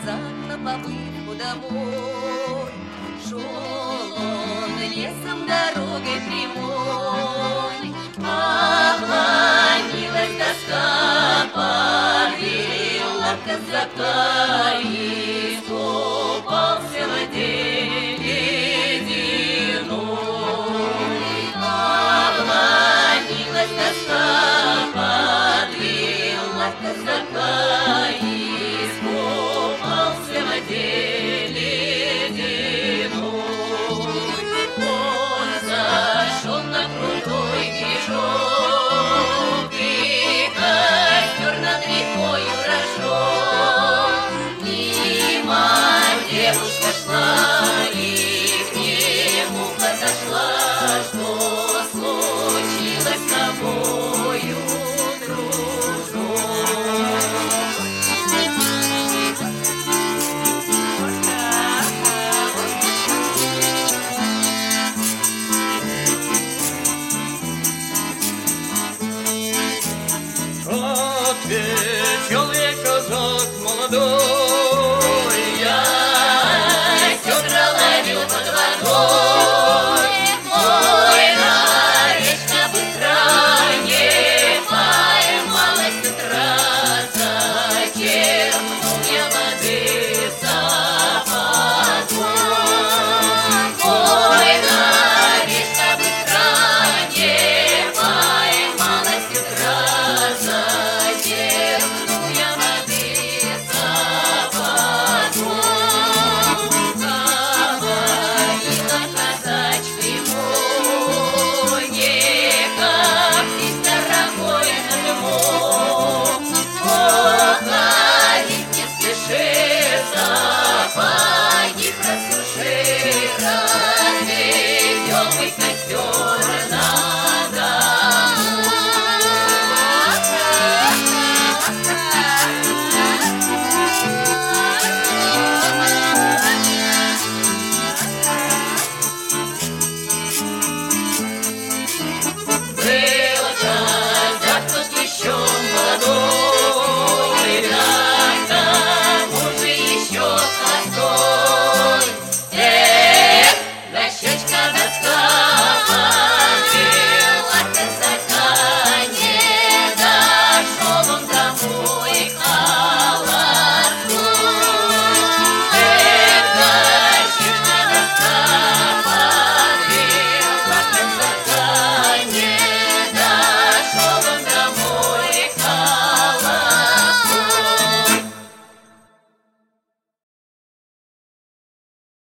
казак на побывку домой. Шел он лесом дорогой прямой, обломилась доска, подвела казака и искупался в воде ледяной. Обломилась доска, подвела казака и искупался в воде ледяной. Он зашел на крутой бережок, и костер над рекою разжег. Мимо девушка шла и к нему подошла. Что случилось с тобою, дружок? Ответил ей казак молодой: Я сёдра ловил под водой, ой, на речка быстра не поймалась с утра, зачерпнул я воды.